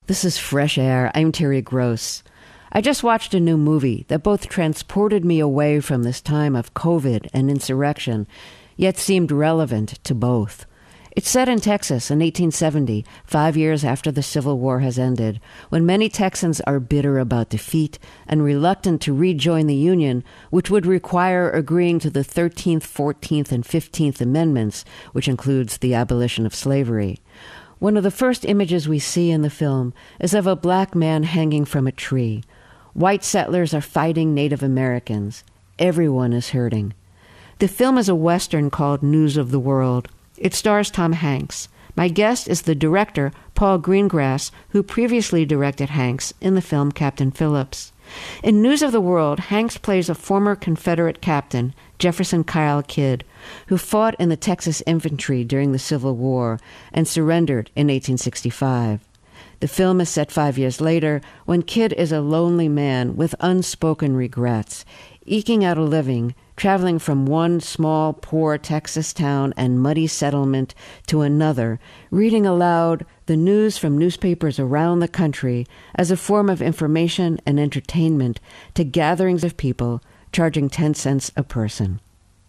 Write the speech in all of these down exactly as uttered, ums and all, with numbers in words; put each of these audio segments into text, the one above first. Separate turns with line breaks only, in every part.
This is Fresh Air. I'm Terry Gross. I just watched a new movie that both transported me away from this time of COVID and insurrection, yet seemed relevant to both. It's set in Texas in eighteen seventy, five years after the Civil War has ended, when many Texans are bitter about defeat and reluctant to rejoin the Union, which would require agreeing to the thirteenth, fourteenth, and fifteenth Amendments, which includes the abolition of slavery. One of the first images we see in the film is of a black man hanging from a tree. White settlers are fighting Native Americans. Everyone is hurting. The film is a Western called News of the World. It stars Tom Hanks. My guest is the director, Paul Greengrass, who previously directed Hanks in the film Captain Phillips. In News of the World, Hanks plays a former Confederate captain, Jefferson Kyle Kidd, who fought in the Texas Infantry during the Civil War and surrendered in eighteen sixty-five. The film is set five years later when Kidd is a lonely man with unspoken regrets, eking out a living, traveling from one small, poor Texas town and muddy settlement to another, reading aloud the news from newspapers around the country as a form of information and entertainment to gatherings of people, charging ten cents a person.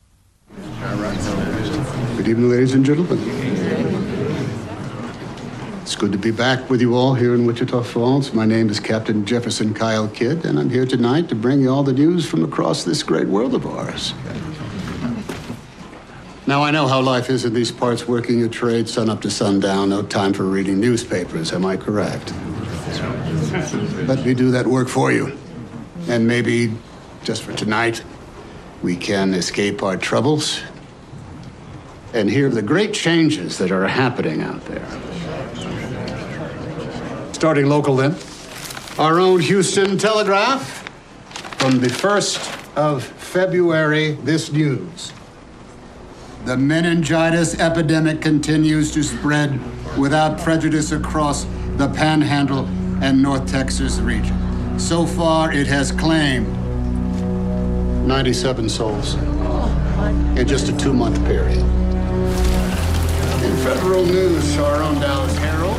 Good evening, ladies and gentlemen. It's good to be back with you all here in Wichita Falls. My name is Captain Jefferson Kyle Kidd, and I'm here tonight to bring you all the news from across this great world of ours. Now, I know how life is in these parts, working your trade sun up to sundown, no time for reading newspapers, am I correct? Let me do that work for you. And maybe, just for tonight, we can escape our troubles and hear the great changes that are happening out there. Starting local then, our own Houston Telegraph. From the first of February, this news. The meningitis epidemic continues to spread without prejudice across the Panhandle and North Texas region. So far, it has claimed ninety-seven souls in just a two-month period. In federal news, our own Dallas Herald.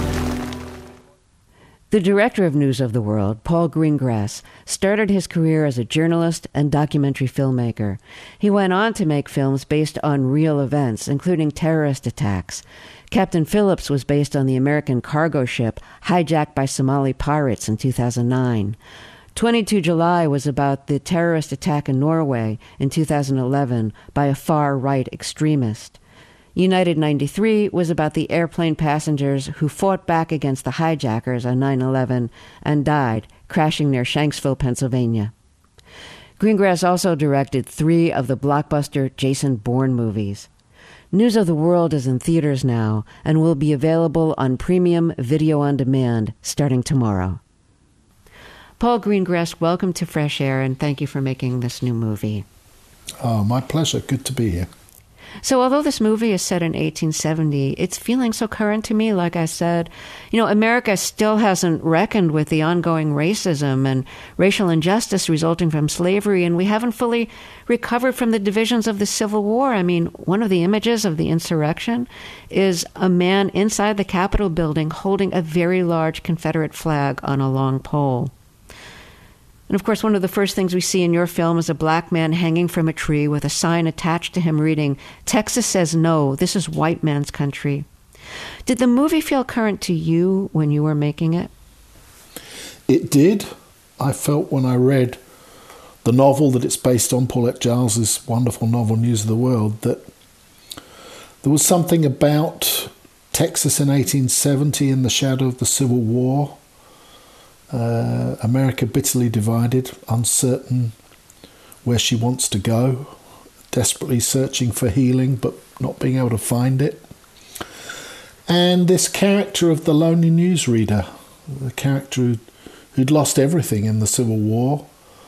The director of News of the World, Paul Greengrass, started his career as a journalist and documentary filmmaker. He went on to make films based on real events, including terrorist attacks. Captain Phillips was based on the American cargo ship hijacked by Somali pirates in two thousand nine. twenty-two July was about the terrorist attack in Norway in two thousand eleven by a far-right extremist. United ninety-three was about the airplane passengers who fought back against the hijackers on nine eleven and died, crashing near Shanksville, Pennsylvania. Greengrass also directed three of the blockbuster Jason Bourne movies. News of the World is in theaters now and will be available on premium video on demand starting tomorrow. Paul Greengrass, welcome to Fresh Air, and thank you for making this new movie.
Oh, my pleasure. Good to be here.
So although this movie is set in eighteen seventy, it's feeling so current to me, like I said. You know, America still hasn't reckoned with the ongoing racism and racial injustice resulting from slavery, and we haven't fully recovered from the divisions of the Civil War. I mean, one of the images of the insurrection is a man inside the Capitol building holding a very large Confederate flag on a long pole. And of course, one of the first things we see in your film is a black man hanging from a tree with a sign attached to him reading, "Texas says no, this is white man's country." Did the movie feel current to you when you were making it?
It did. I felt when I read the novel that it's based on, Paulette Giles's wonderful novel, News of the World, that there was something about Texas in eighteen seventy in the shadow of the Civil War. Uh, America bitterly divided, uncertain where she wants to go, desperately searching for healing but not being able to find it. And this character of the lonely newsreader, the character who'd, who'd lost everything in the Civil War.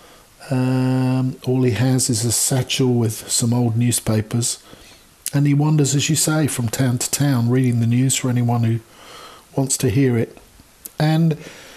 Um, all he has is a satchel with some old newspapers, and he wanders, as you say, from town to town, reading the news for anyone who wants to hear it. And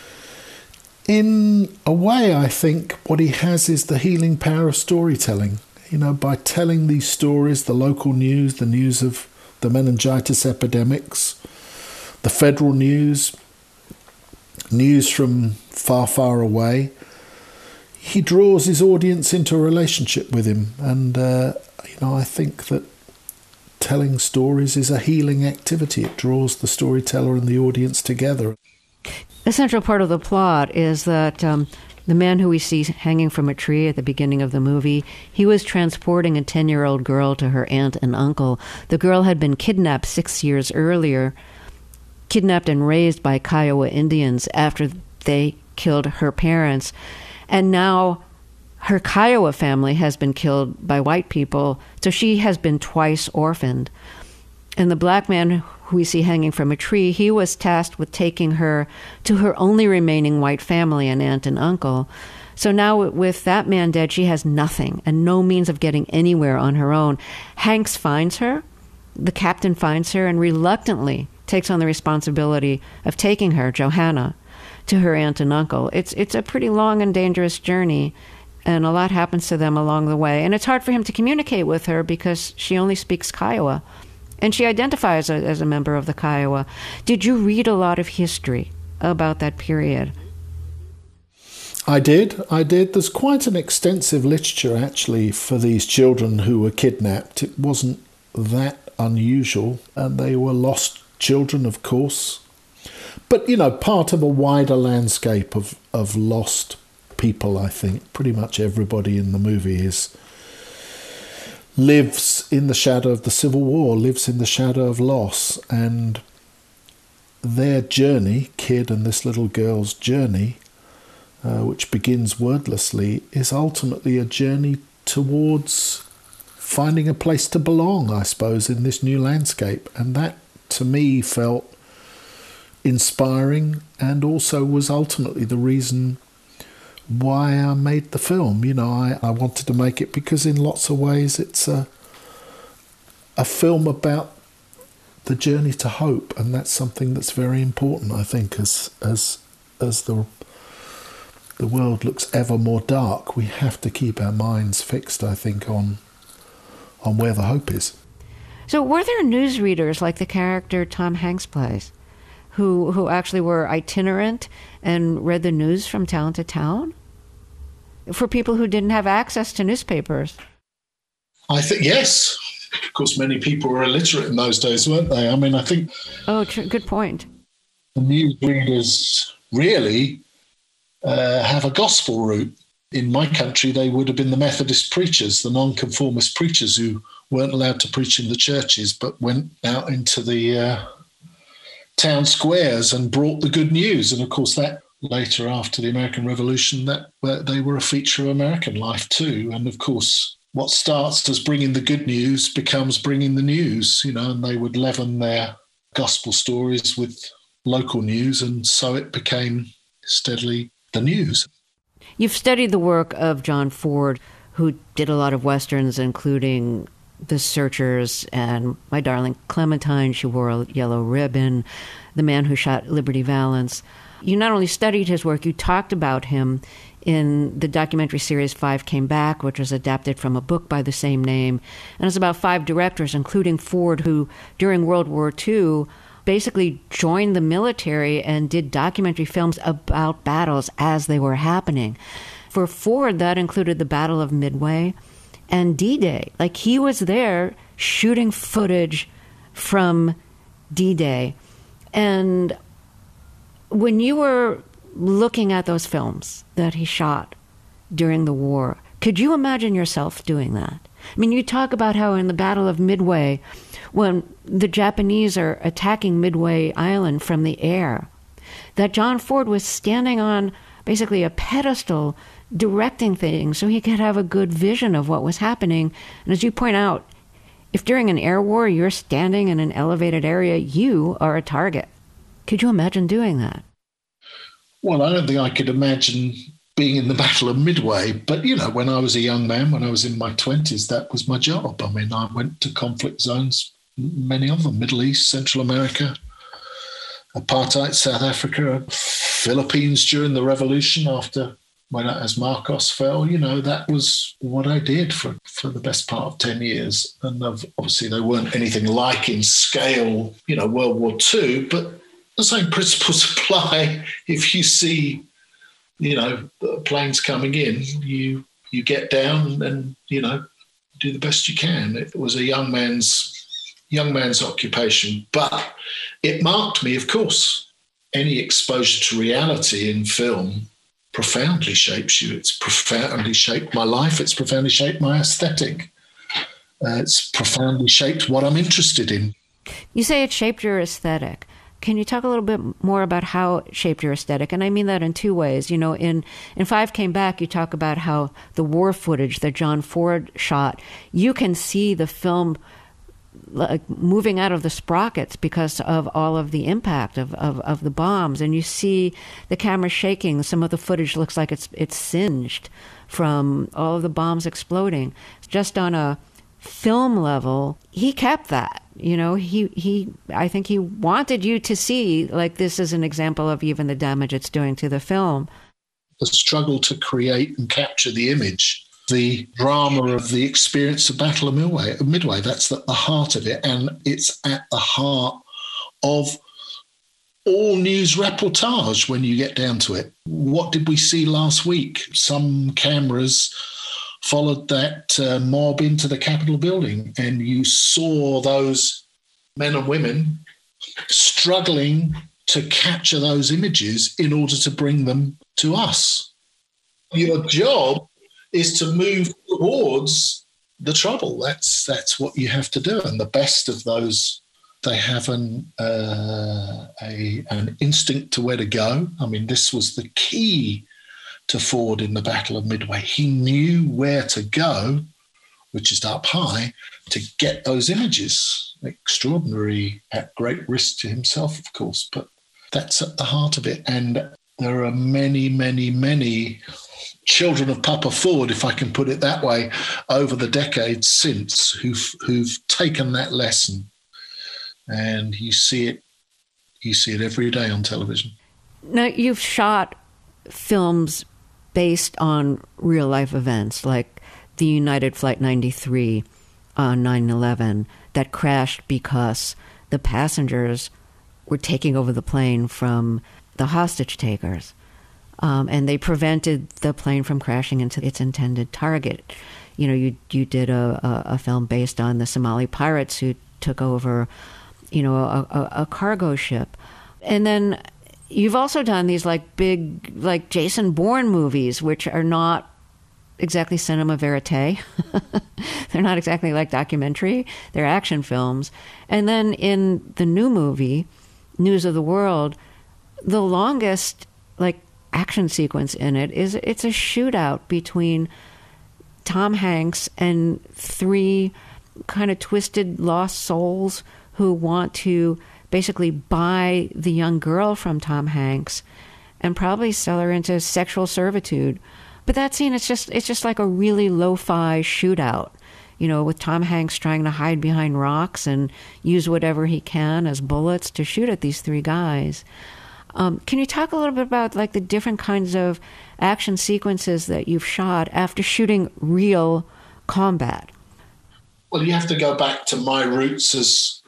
in a way, I think what he has is the healing power of storytelling. You know, by telling these stories, the local news, the news of the meningitis epidemics, the federal news, news from far, far away, he draws his audience into a relationship with him. And, uh, you know, I think that telling stories is a healing activity. It draws the storyteller and the audience together.
A central part of the plot is that um, the man who we see hanging from a tree at the beginning of the movie, he was transporting a ten-year-old girl to her aunt and uncle. The girl had been kidnapped six years earlier, kidnapped and raised by Kiowa Indians after they killed her parents. And now her Kiowa family has been killed by white people, so she has been twice orphaned. And the black man who we see hanging from a tree, he was tasked with taking her to her only remaining white family, an aunt and uncle. So now with that man dead, she has nothing and no means of getting anywhere on her own. Hanks finds her, the captain finds her, and reluctantly takes on the responsibility of taking her, Johanna, to her aunt and uncle. It's it's a pretty long and dangerous journey, and a lot happens to them along the way. And it's hard for him to communicate with her because she only speaks Kiowa. And she identifies as a member of the Kiowa. Did you read a lot of history about that period?
I did, I did. There's quite an extensive literature, actually, for these children who were kidnapped. It wasn't that unusual, and they were lost children, of course. But, you know, part of a wider landscape of, of lost people, I think. Pretty much everybody in the movie is lives in the shadow of the Civil War, lives in the shadow of loss, and their journey, Kid and this little girl's journey, uh, which begins wordlessly, is ultimately a journey towards finding a place to belong, I suppose, in this new landscape. And that, to me, felt inspiring and also was ultimately the reason why I made the film. You know, I, I wanted to make it because in lots of ways it's a a film about the journey to hope, and that's something that's very important, I think, as as as the the world looks ever more dark. We have to keep our minds fixed, I think, on on where the hope is.
So were there newsreaders like the character Tom Hanks plays who who actually were itinerant and read the news from town to town for people who didn't have access to newspapers?
I think, yes. Of course, many people were illiterate in those days, weren't they? I mean, I think...
Oh, tr- good point.
The newsreaders really uh, have a gospel route. In my country, they would have been the Methodist preachers, the nonconformist preachers who weren't allowed to preach in the churches but went out into the uh, town squares and brought the good news. And, of course, that later, after the American Revolution, that uh, they were a feature of American life too. And, of course, what starts as bringing the good news becomes bringing the news, you know, and they would leaven their gospel stories with local news, and so it became steadily the news.
You've studied the work of John Ford, who did a lot of Westerns, including The Searchers and My Darling Clementine, She Wore a Yellow Ribbon, The Man Who Shot Liberty Valance. You not only studied his work, you talked about him in the documentary series Five Came Back, which was adapted from a book by the same name. And it's about five directors, including Ford, who during World War Two basically joined the military and did documentary films about battles as they were happening. For Ford, that included the Battle of Midway and D-Day. Like, he was there shooting footage from D-Day. And when you were looking at those films that he shot during the war, could you imagine yourself doing that? I mean, you talk about how in the Battle of Midway, when the Japanese are attacking Midway Island from the air, that John Ford was standing on basically a pedestal directing things so he could have a good vision of what was happening. And as you point out, if during an air war you're standing in an elevated area, you are a target. Could you imagine doing that?
Well, I don't think I could imagine being in the Battle of Midway. But, you know, when I was a young man, when I was in my twenties, that was my job. I mean, I went to conflict zones, many of them, Middle East, Central America, apartheid, South Africa, Philippines during the revolution after, when as Marcos fell. You know, that was what I did for, for the best part of ten years. And obviously they weren't anything like in scale, you know, World War Two, but
the same principles apply. If you see, you know, planes coming in, you you get down and, you know, do the best you can. It was a young man's young man's occupation, but it marked me, of course. Any exposure to reality in film profoundly shapes you. It's profoundly shaped my life. It's profoundly shaped my aesthetic. Uh, it's profoundly shaped what I'm interested in.
You say it shaped your aesthetic. Can you talk a little bit more about how it shaped your aesthetic? And I mean that in two ways. You know, in, in Five Came Back, you talk about how the war footage that John Ford shot, you can see the film like moving out of the sprockets because of all of the impact of, of, of the bombs. And you see the camera shaking. Some of the footage looks like it's it's singed from all of the bombs exploding. Just on a film level, he kept that. You know, he, he I think he wanted you to see, like, this is an example of even the damage it's doing to the film.
The struggle to create and capture the image, the drama of the experience of Battle of Midway, Midway, that's at the heart of it. And it's at the heart of all news reportage when you get down to it. What did we see last week? Some cameras followed that uh, mob into the Capitol building, and you saw those men and women struggling to capture those images in order to bring them to us. Your job is to move towards the trouble. That's that's what you have to do. And the best of those, they have an uh, a an instinct to where to go. I mean, this was the key to Ford in the Battle of Midway. He knew where to go, which is up high, to get those images. Extraordinary, at great risk to himself, of course, but that's at the heart of it. And there are many, many, many children of Papa Ford, if I can put it that way, over the decades since who've who've taken that lesson. And you see it, you see it every day on television.
Now, you've shot films based on real life events, like the United Flight ninety-three on nine eleven that crashed because the passengers were taking over the plane from the hostage takers. Um, and they prevented the plane from crashing into its intended target. You know, you you did a, a, a film based on the Somali pirates who took over, you know, a, a, a cargo ship. And then you've also done these like big, like Jason Bourne movies, which are not exactly cinema verite. They're not exactly like documentary. They're action films. And then in the new movie, News of the World, the longest like action sequence in it is it's a shootout between Tom Hanks and three kind of twisted lost souls who want to basically buy the young girl from Tom Hanks and probably sell her into sexual servitude. But that scene, it's just it's just like a really lo-fi shootout, you know, with Tom Hanks trying to hide behind rocks and use whatever he can as bullets to shoot at these three guys. Um, can you talk a little bit about like the different kinds of action sequences that you've shot after shooting real combat?
Well, you have to go back to my roots as,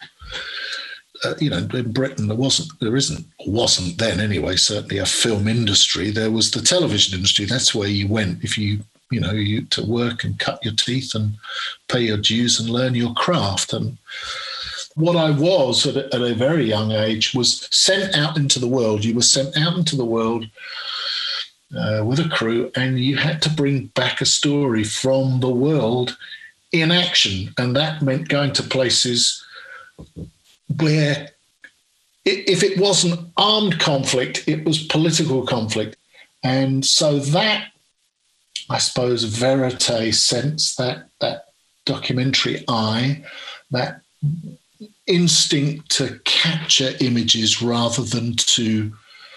uh, you know, in Britain there wasn't, there isn't, wasn't then anyway, certainly a film industry. There was the television industry. That's where you went if you, you know, you to work and cut your teeth and pay your dues and learn your craft. And what I was at a, at a very young age was sent out into the world. You were sent out into the world uh, with a crew, and you had to bring back a story from the world in action. And that meant going to places where if it wasn't armed conflict, it was political conflict. And so that, I suppose, verite sense, that, that documentary eye, that instinct to capture images rather than to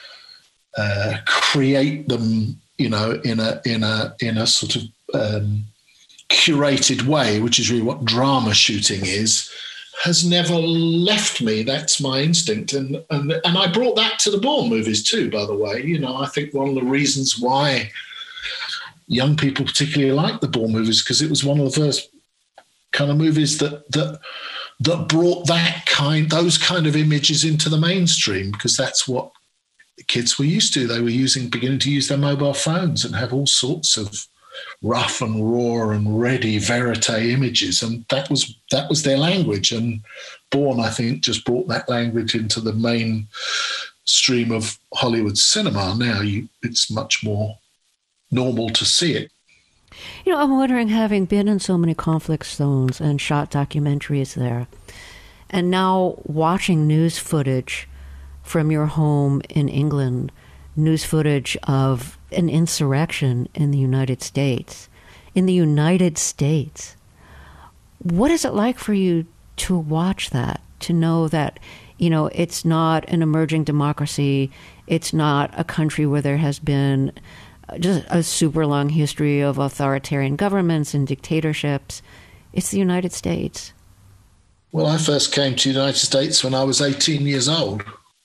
uh, create them, you know, in a in a in a sort of um, curated way, which is really what drama shooting is, has never left me. That's my instinct, and and and I brought that to the Bourne movies too. By the way, you know, I think one of the reasons why young people particularly like the Bourne movies because it was one of the first kind of movies that that. that brought that kind, those kind of images into the mainstream, because that's what kids were used to. They were using, beginning to use their mobile phones and have all sorts of rough and raw and ready verite images, and that was that was their language. And Bourne, I think, just brought that language into the main stream of Hollywood cinema. Now you, it's much more normal to see it.
You know, I'm wondering, having been in so many conflict zones and shot documentaries there, and now watching news footage from your home in England, news footage of an insurrection in the United States, in the United States, what is it like for you to watch that, to know that, you know, it's not an emerging democracy, it's not a country where there has been just a super long history of authoritarian governments and dictatorships. It's the United States.
Well, I first came to the United States when I was eighteen years old.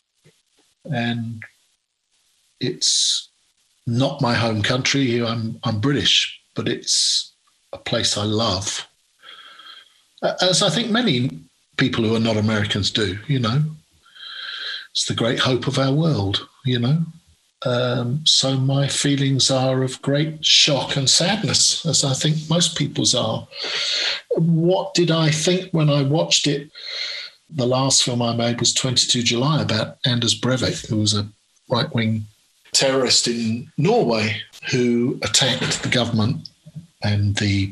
And it's not my home country. I'm, I'm British, but it's a place I love. As I think many people who are not Americans do, you know. It's the great hope of our world, you know. Um, so my feelings are of great shock and sadness, as I think most people's are. What did I think when I watched it? The last film I made was twenty-two July, about Anders Breivik, who was a right-wing terrorist in Norway who attacked the government and the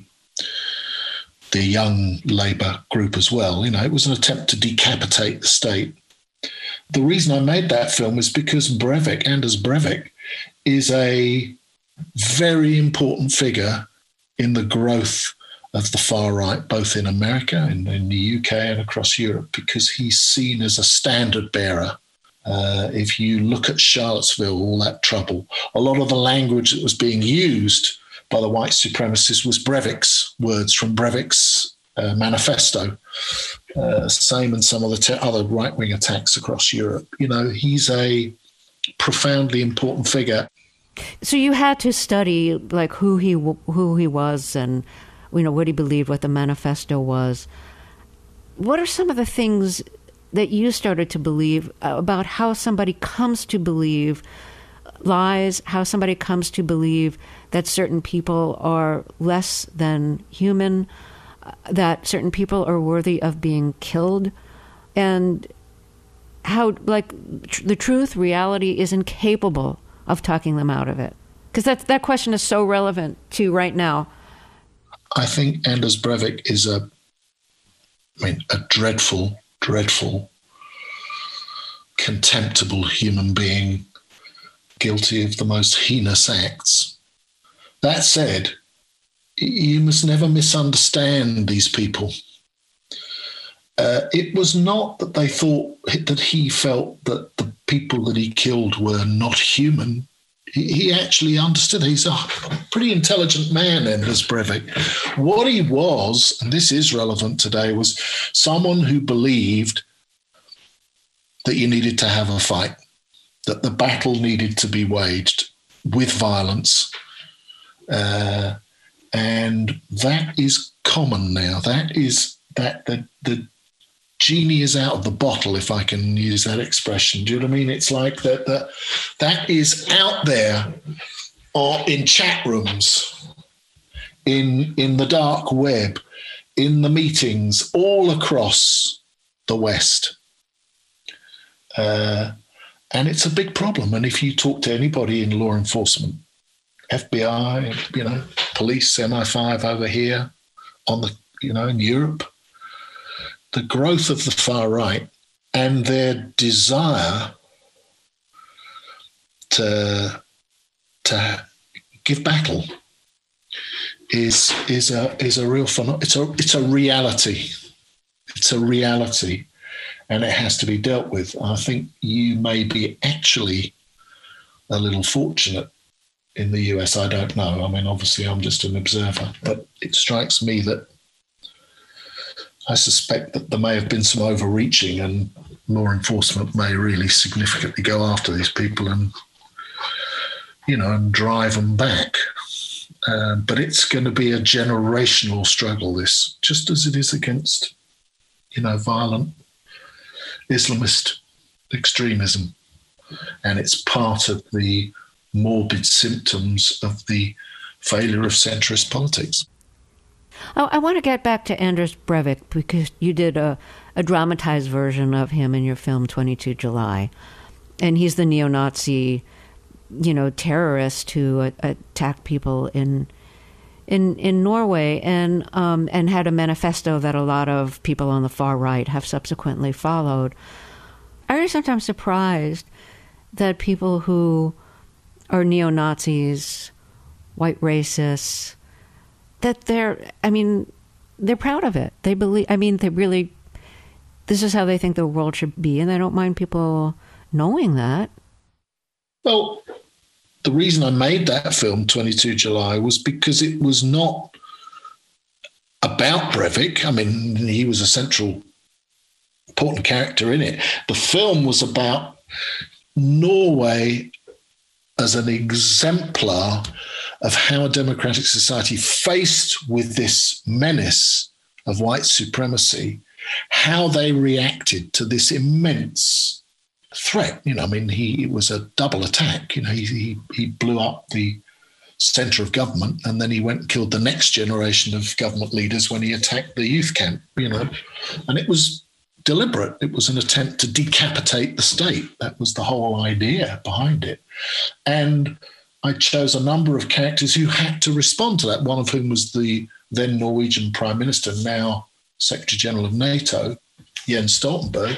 the young Labour group as well. You know, it was an attempt to decapitate the state. The reason I made that film is because Breivik, Anders Breivik, is a very important figure in the growth of the far right, both in America and in the U K and across Europe, because he's seen as a standard bearer. Uh, if you look at Charlottesville, all that trouble, a lot of the language that was being used by the white supremacists was Breivik's words from Breivik's uh, manifesto. Uh, same in some of the te- other right-wing attacks across Europe. You know, he's a profoundly important figure.
So you had to study like who he who he was and, you know, what he believed, what the manifesto was. What are some of the things that you started to believe about how somebody comes to believe lies, how somebody comes to believe that certain people are less than human, that certain people are worthy of being killed, and how, like, tr- the truth, reality is incapable of talking them out of it? Because that, that question is so relevant to right now.
I think Anders Breivik is a, I mean, a dreadful, dreadful, contemptible human being, guilty of the most heinous acts. That said, you must never misunderstand these people. Uh, it was not that they thought that he felt that the people that he killed were not human. He, he actually understood. He's a pretty intelligent man, Anders Breivik. What he was, and this is relevant today, was someone who believed that you needed to have a fight, that the battle needed to be waged with violence. Uh, and that is common now. That is that the the genie is out of the bottle, if I can use that expression. Do you know what I mean? It's like that that that is out there, or in chat rooms, in in the dark web, in the meetings all across the West. Uh, and it's a big problem. And if you talk to anybody in law enforcement, F B I, you know, police, M I five over here, on the, you know, in Europe, the growth of the far right and their desire to to give battle is is a is a real fun. It's a it's a reality. It's a reality, and it has to be dealt with. I think you may be actually a little fortunate in the U S. I don't know. I mean, obviously, I'm just an observer, but it strikes me that I suspect that there may have been some overreaching, and law enforcement may really significantly go after these people and, you know, and drive them back. Um, but it's going to be a generational struggle, this, just as it is against you know, violent Islamist extremism. And it's part of the morbid symptoms of the failure of centrist politics.
Oh, I want to get back to Anders Breivik, because you did a, a dramatized version of him in your film twenty-two July. And he's the neo-Nazi, you know, terrorist who uh, attacked people in in in Norway, and um, and had a manifesto that a lot of people on the far right have subsequently followed. I'm sometimes surprised that people who are neo-Nazis, white racists, that they're, I mean, they're proud of it. They believe, I mean, they really, this is how they think the world should be, and they don't mind people knowing that.
Well, the reason I made that film, twenty-two July, was because it was not about Breivik. I mean, he was a central, important character in it. The film was about Norway as an exemplar of how a democratic society, faced with this menace of white supremacy, how they reacted to this immense threat. You know, I mean, he it was a double attack. You know, he, he he blew up the centre of government, and then he went and killed the next generation of government leaders when he attacked the youth camp. You know, and it was deliberate. It was an attempt to decapitate the state. That was the whole idea behind it. And I chose a number of characters who had to respond to that, one of whom was the then Norwegian Prime Minister, now Secretary General of NATO, Jens Stoltenberg.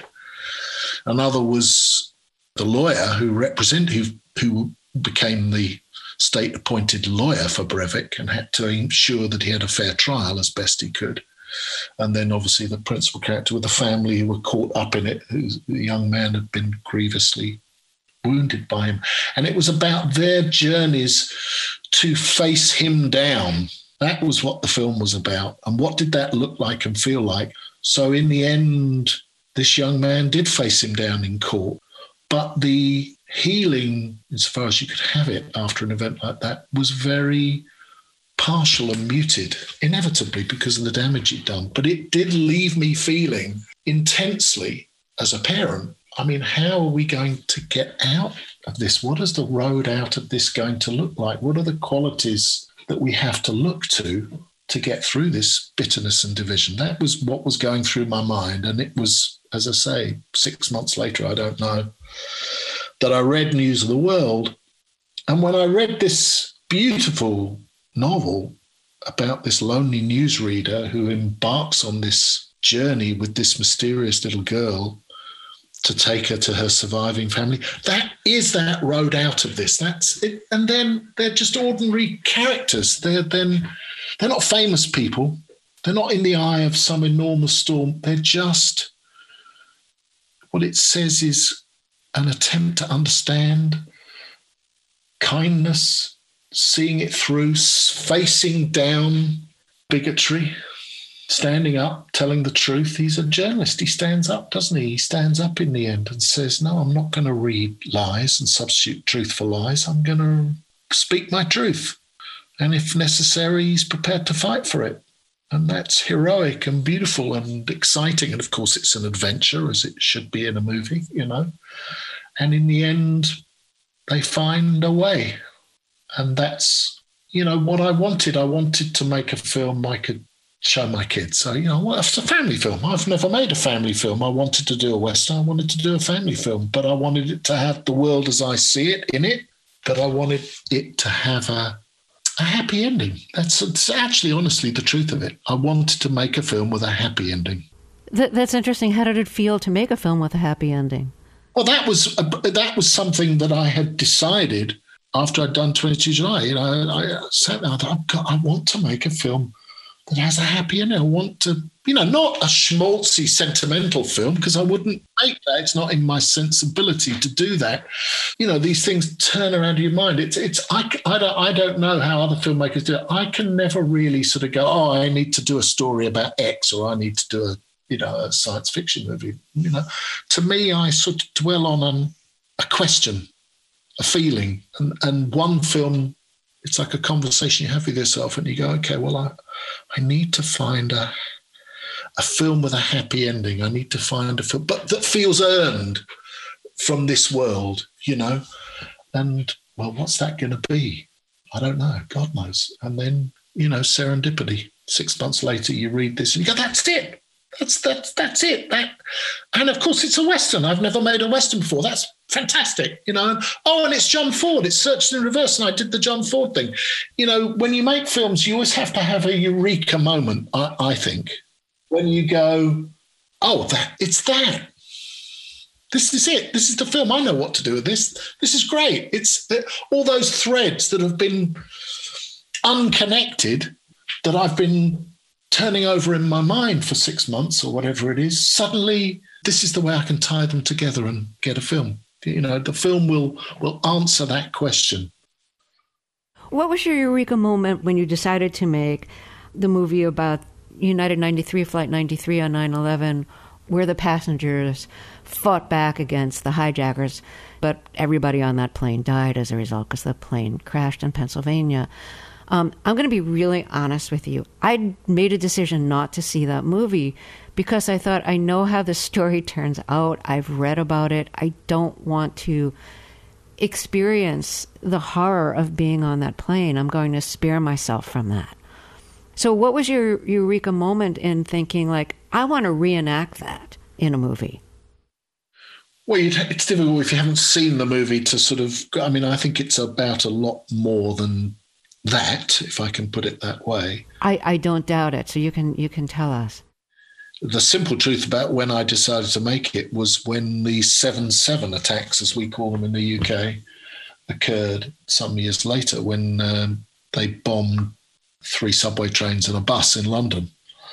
Another was the lawyer who represent, who, who became the state-appointed lawyer for Breivik and had to ensure that he had a fair trial as best he could. And then obviously the principal character with the family who were caught up in it, who's, the young man had been grievously wounded by him. And it was about their journeys to face him down. That was what the film was about. And what did that look like and feel like? So in the end, this young man did face him down in court. But the healing, insofar as you could have it after an event like that, was very partial and muted, inevitably because of the damage he'd done. But it did leave me feeling intensely as a parent, I mean, how are we going to get out of this? What is the road out of this going to look like? What are the qualities that we have to look to to get through this bitterness and division? That was what was going through my mind. And it was, as I say, six months later, I don't know, that I read News of the World. And when I read this beautiful novel about this lonely newsreader who embarks on this journey with this mysterious little girl to take her to her surviving family, that is that road out of this. That's it. And then they're just ordinary characters. They're then they're not famous people. They're not in the eye of some enormous storm. They're just, what it says is an attempt to understand kindness, seeing it through, facing down bigotry, standing up, telling the truth. He's a journalist. He stands up, doesn't he? He stands up in the end and says, no, I'm not going to read lies and substitute truth for lies. I'm going to speak my truth. And if necessary, he's prepared to fight for it. And that's heroic and beautiful and exciting. And of course, it's an adventure, as it should be in a movie, you know. And in the end, they find a way. And that's, you know, what I wanted. I wanted to make a film I could show my kids. So, you know, well, it's a family film. I've never made a family film. I wanted to do a Western. I wanted to do a family film, but I wanted it to have the world as I see it in it, but I wanted it to have a, a happy ending. That's, that's actually, honestly, the truth of it. I wanted to make a film with a happy ending.
That, that's interesting. How did it feel to make a film with a happy ending?
Well, that was, a, that was something that I had decided after I'd done twenty-two July. You know, I sat there, I thought, I've got, I want to make a film that has a happy ending. I want to, you know, not a schmaltzy, sentimental film, because I wouldn't make that. It's not in my sensibility to do that. You know, these things turn around in your mind. It's, it's. I, I don't, I don't know how other filmmakers do it. I can never really sort of go, oh, I need to do a story about X, or I need to do a, you know, a science fiction movie. You know, to me, I sort of dwell on um, a question, a feeling, and, and one film, it's like a conversation you have with yourself, and you go, okay, well, I, I need to find a, a film with a happy ending. I need to find a film, but that feels earned from this world, you know. And, well, what's that going to be? I don't know. God knows. And then, you know, serendipity. Six months later, you read this and you go, that's it. That's that's that's it. That, and of course, it's a Western. I've never made a Western before. That's fantastic, you know. Oh, and it's John Ford. It's Searched in Reverse, and I did the John Ford thing. You know, when you make films, you always have to have a eureka moment, I, I think, when you go, oh, that it's that. This is it. This is the film. I know what to do with this. This is great. It's the, all those threads that have been unconnected that I've been turning over in my mind for six months or whatever it is. Suddenly, this is the way I can tie them together and get a film. You know, the film will will answer that question.
What was your eureka moment when you decided to make the movie about United ninety-three, Flight ninety-three on nine eleven, where the passengers fought back against the hijackers, but everybody on that plane died as a result because the plane crashed in Pennsylvania? Um, I'm going to be really honest with you. I made a decision not to see that movie because I thought, I know how the story turns out. I've read about it. I don't want to experience the horror of being on that plane. I'm going to spare myself from that. So what was your eureka moment in thinking, like, I want to reenact that in a movie?
Well, it's difficult if you haven't seen the movie to sort of, I mean, I think it's about a lot more than that, if I can put it that way.
I, I don't doubt it. So you can you can tell us.
The simple truth about when I decided to make it was when the seven seven attacks, as we call them in the U K, occurred some years later when um, they bombed three subway trains and a bus in London.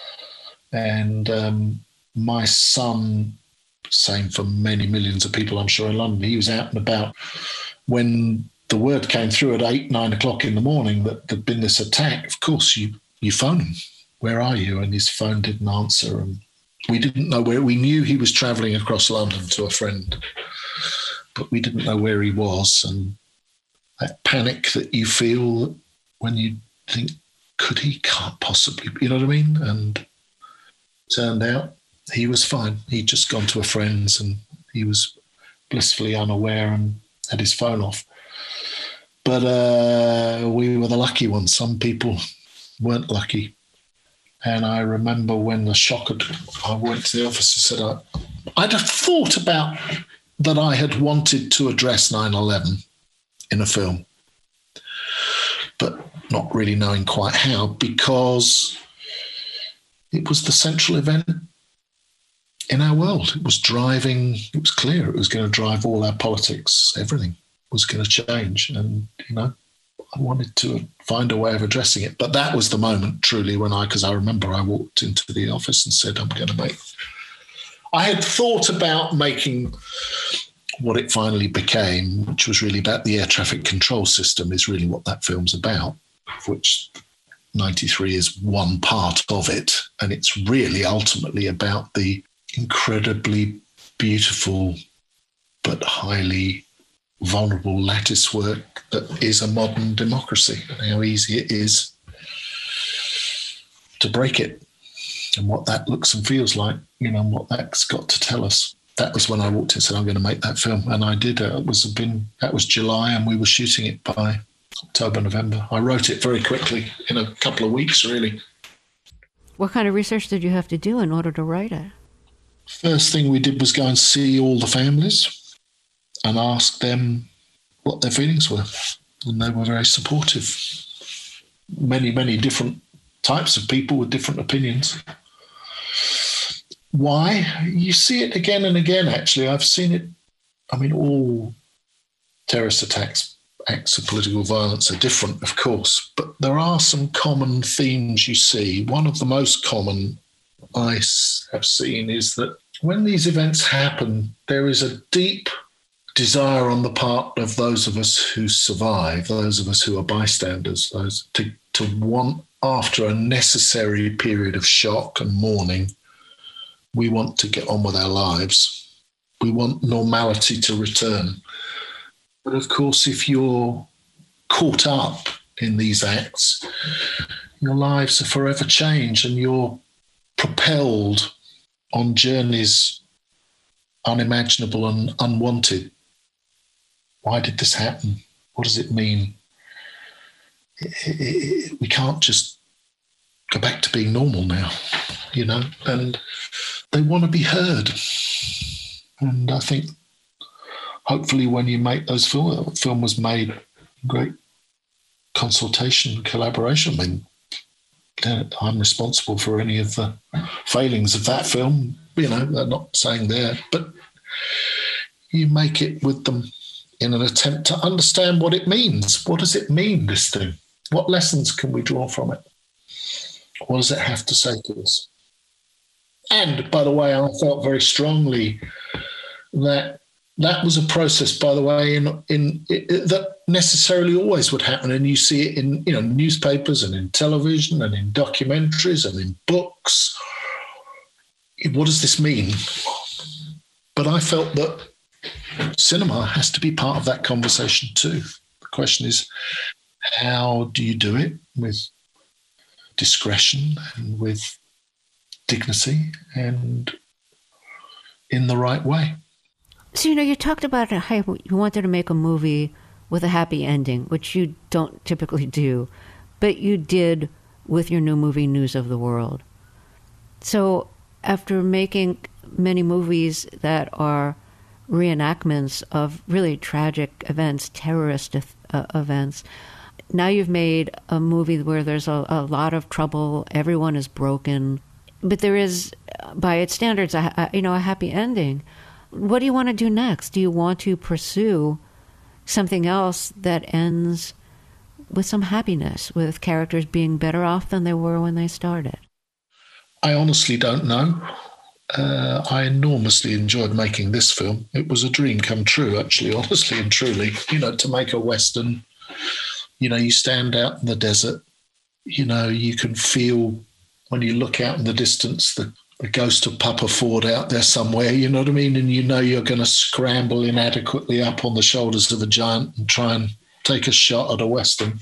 And um, my son, same for many millions of people, I'm sure, in London, he was out and about when the word came through at eight, nine o'clock in the morning that there'd been this attack. Of course, you, you phone him. Where are you? And his phone didn't answer. And we didn't know where. We knew he was travelling across London to a friend, but we didn't know where he was. And that panic that you feel when you think, could he? Can't possibly. You know what I mean? And turned out he was fine. He'd just gone to a friend's and he was blissfully unaware and had his phone off. But uh, we were the lucky ones. Some people weren't lucky. And I remember when the shock had, I went to the office and said, I, I'd have thought about that I had wanted to address nine eleven in a film, but not really knowing quite how, because it was the central event in our world. It was driving, it was clear it was going to drive all our politics, everything was going to change. And, you know, I wanted to find a way of addressing it. But that was the moment, truly, when I, because I remember I walked into the office and said, I'm going to make, I had thought about making what it finally became, which was really about the air traffic control system, is really what that film's about, which ninety-three is one part of it. And it's really ultimately about the incredibly beautiful but highly vulnerable lattice work that is a modern democracy, and how easy it is to break it, and what that looks and feels like, you know, and what that's got to tell us. That was when I walked in and said, I'm going to make that film. And I did. It was been that was July, and we were shooting it by October, November. I wrote it very quickly in a couple of weeks, really.
What kind of research did you have to do in order to write it?
First thing we did was go and see all the families and ask them what their feelings were. And they were very supportive. Many, many different types of people with different opinions. Why? You see it again and again, actually. I've seen it. I mean, all terrorist attacks, acts of political violence are different, of course, but there are some common themes you see. One of the most common I have seen is that when these events happen, there is a deep desire on the part of those of us who survive, those of us who are bystanders, those to, to want, after a necessary period of shock and mourning, we want to get on with our lives. We want normality to return. But of course, if you're caught up in these acts, your lives are forever changed, and you're propelled on journeys unimaginable and unwanted. Why did this happen? What does it mean? It, it, it, we can't just go back to being normal now, you know, and they want to be heard. And I think hopefully when you make those films, the film was made in great consultation, collaboration. I mean, I'm responsible for any of the failings of that film. You know, they're not saying there, but you make it with them in an attempt to understand what it means. What does it mean, this thing? What lessons can we draw from it? What does it have to say to us? And, by the way, I felt very strongly that that was a process, by the way, in in it, that necessarily always would happen, and you see it in, you know, newspapers and in television and in documentaries and in books. What does this mean? But I felt that cinema has to be part of that conversation too. The question is, how do you do it with discretion and with dignity and in the right way?
So, you know, you talked about how you wanted to make a movie with a happy ending, which you don't typically do, but you did with your new movie, News of the World. So after making many movies that are reenactments of really tragic events, terrorist uh, events, now you've made a movie where there's a, a lot of trouble, everyone is broken, but there is, by its standards, a, a, you know, a happy ending. What do you want to do next? Do you want to pursue something else that ends with some happiness, with characters being better off than they were when they started?
I honestly don't know. Uh, I enormously enjoyed making this film. It was a dream come true, actually, honestly and truly. You know, to make a Western, you know, you stand out in the desert, you know, you can feel when you look out in the distance, the the ghost of Papa Ford out there somewhere, you know what I mean? And you know you're going to scramble inadequately up on the shoulders of a giant and try and take a shot at a Western.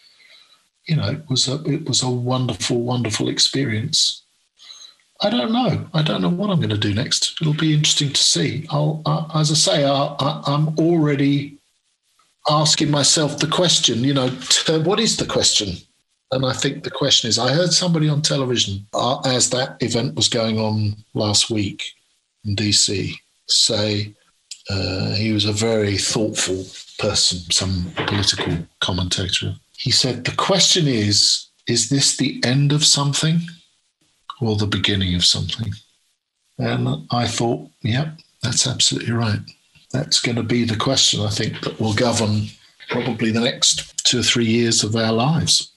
You know, it was a, it was a wonderful, wonderful experience. I don't know. I don't know what I'm going to do next. It'll be interesting to see. I'll, I, as I say, I, I, I'm already asking myself the question, you know, t- what is the question? And I think the question is, I heard somebody on television uh, as that event was going on last week in D C say uh, he was a very thoughtful person, some political commentator. He said, the question is, is this the end of something or the beginning of something? And I thought, yeah, that's absolutely right. That's going to be the question, I think, that will govern probably the next two or three years of our lives.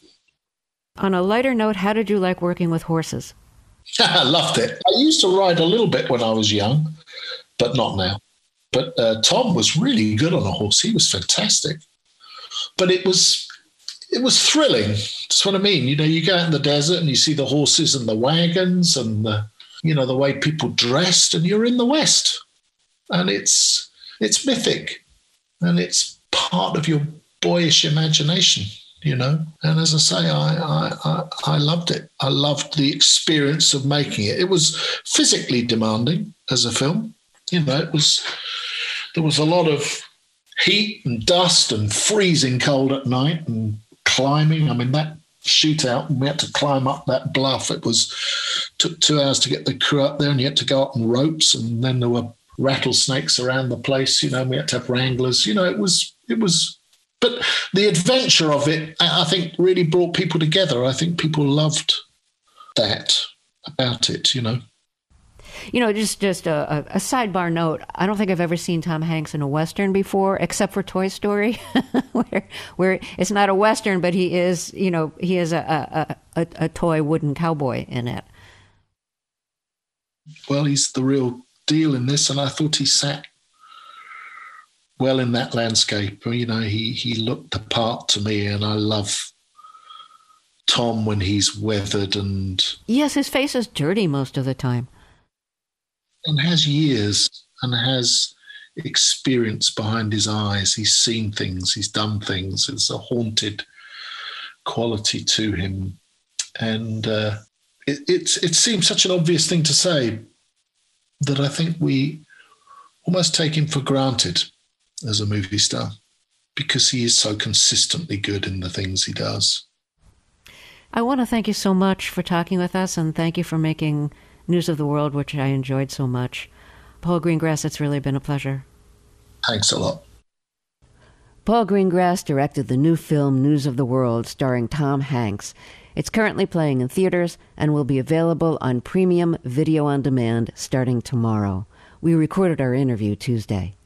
On a lighter note, how did you like working with horses?
I loved it. I used to ride a little bit when I was young, but not now. But uh, Tom was really good on a horse. He was fantastic. But it was it was thrilling. That's what I mean. You know, you go out in the desert and you see the horses and the wagons and the, you know, the way people dressed, and you're in the West. And it's it's mythic, and it's part of your boyish imagination. You know, and as I say, I, I I I loved it. I loved the experience of making it. It was physically demanding as a film. You know, it was there was a lot of heat and dust and freezing cold at night and climbing. I mean, that shootout, we had to climb up that bluff. It was took two hours to get the crew up there, and you had to go up on ropes, and then there were rattlesnakes around the place. You know, and we had to have wranglers. You know, it was it was. But the adventure of it, I think, really brought people together. I think people loved that about it, you know.
You know, just just a, a sidebar note, I don't think I've ever seen Tom Hanks in a Western before, except for Toy Story, where where it's not a Western, but he is, you know, he is a, a, a, a toy wooden cowboy in it.
Well, he's the real deal in this, and I thought he sat well in that landscape. You know, he he looked the part to me, and I love Tom when he's weathered and...
Yes, his face is dirty most of the time.
And has years and has experience behind his eyes. He's seen things, he's done things. There's a haunted quality to him. And uh, it, it's, it seems such an obvious thing to say that I think we almost take him for granted as a movie star because he is so consistently good in the things he does.
I want to thank you so much for talking with us, and thank you for making News of the World, which I enjoyed so much. Paul Greengrass, it's really been a pleasure.
Thanks a lot.
Paul Greengrass directed the new film News of the World, starring Tom Hanks. It's currently playing in theaters and will be available on premium video on demand starting tomorrow. We recorded our interview Tuesday.